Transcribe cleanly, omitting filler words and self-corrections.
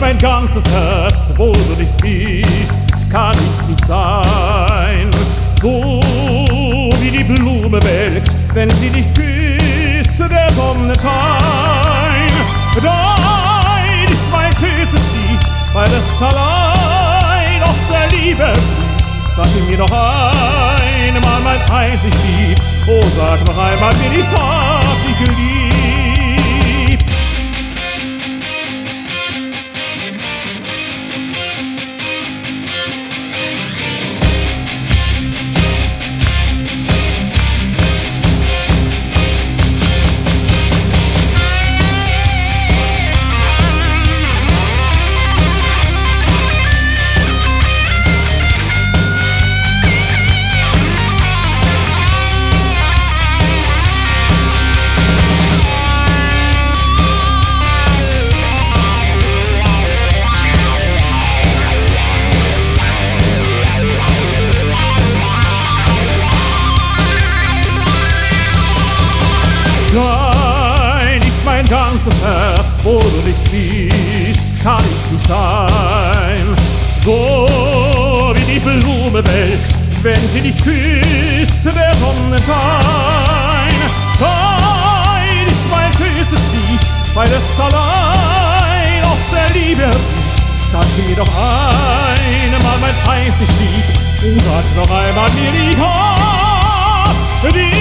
mein ganzes Herz, wo du nicht bist, kann ich nicht sein. So wie die Blume welkt, wenn sie nicht küsst, der Sonnenschein. Dein ist mein schönstes Lied, weil es allein aus der Liebe blüht. Sag mir noch einmal mein einzig Lieb, oh sag noch einmal, wen ich hab dich lieb. Dein ist mein ganzes Herz, wo du nicht bist, kann ich nicht sein. So wie die Blume welkt, wenn sie nicht küsst, der Sonnenschein. Dein ist mein schönstes Lied, weil es allein aus der Liebe blüht. Sag mir doch einmal mein einzig Lieb, und sag noch einmal mir die Tat.